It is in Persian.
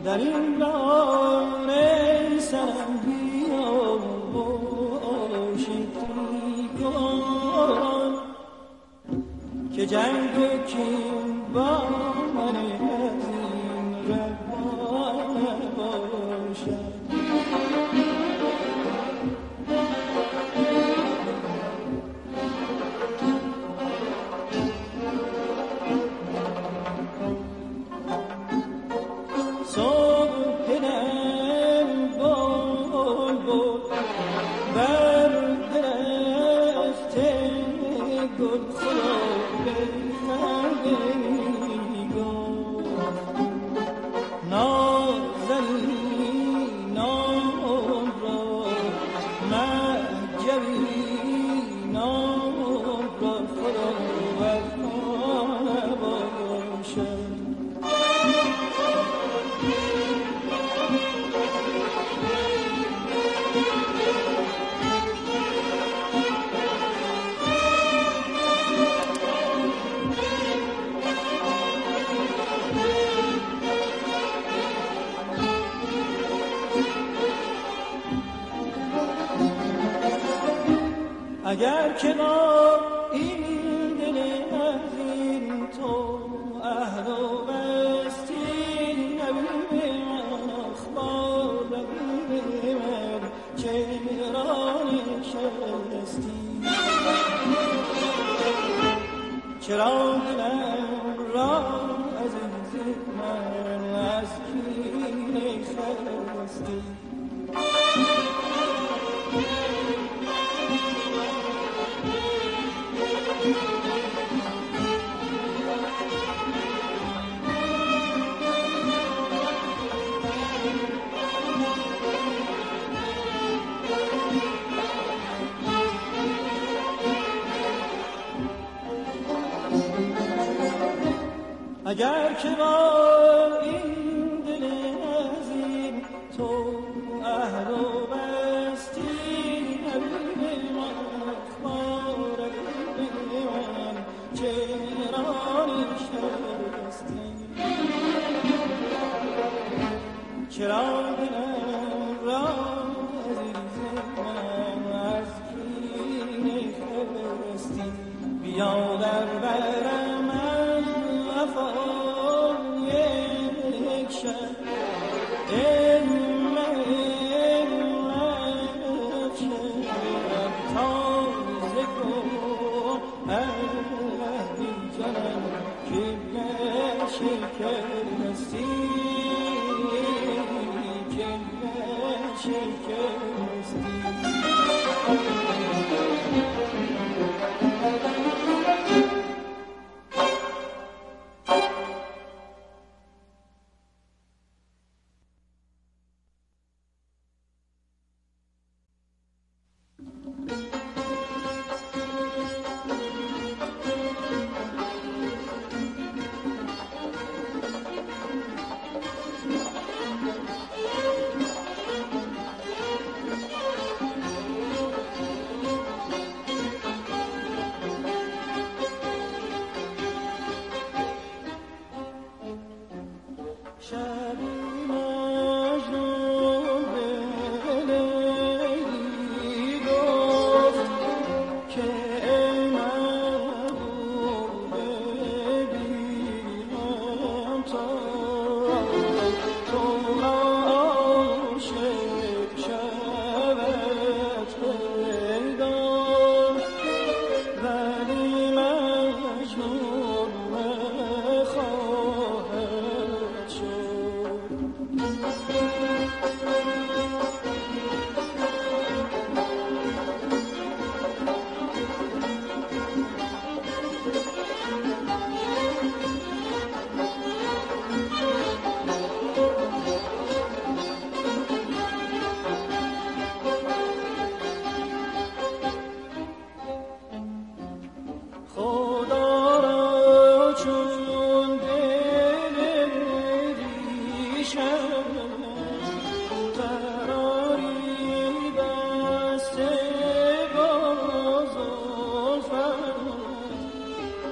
در این بهار سرم بیا باشید کن که جنگ و کین با من از این روا نباشد. اگر که با این دل عظیم تو عهد و بستی نبی من اخبار نبی من چرا نشستی چرا دلم را عزیز من از کی خستی اگر که با این دل عظیم تو عهد و بستی نبی من اخبار نبی من چرا نشستی چرا دلم را عزیز من از کی نخستی بیا در برم یک شب تازه کن عهدی جانم که شکستی که شکستی